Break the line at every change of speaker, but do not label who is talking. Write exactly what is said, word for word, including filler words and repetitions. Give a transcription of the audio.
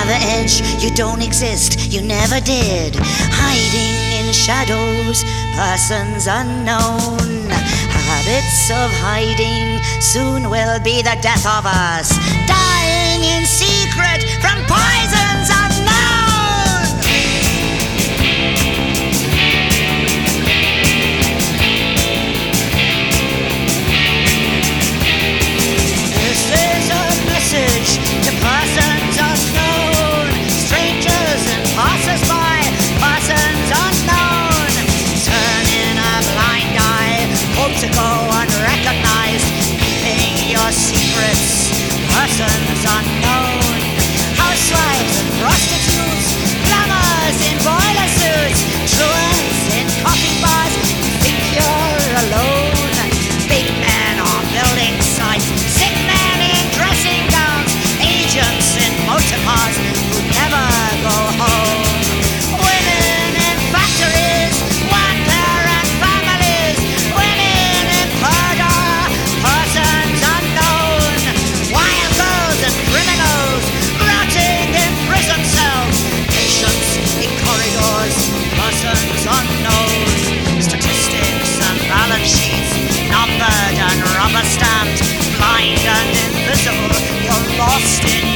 the edge, you don't exist, you never did. Hiding in shadows, persons unknown. Habits of hiding soon will be the death of us. Dying in secret from poisons unknown. This is a message to persons unknown. Strangers and passers-by, persons unknown. Turning a blind eye, hope to go unrecognized. Keeping your secrets, persons unknown. Housewives and prostitutes, plumbers in boiler suits, truants in coffee bars. You think you're alone. Big men on building sites, sick men in dressing gowns, agents in motor cars who never go home. Women in factories, one-parent families, women in murder, persons unknown. Wild girls and criminals rotting in prison cells, patients in corridors, persons unknown. Statistics and balance sheets, numbered and rubber stamped, blind and invisible, you're lost in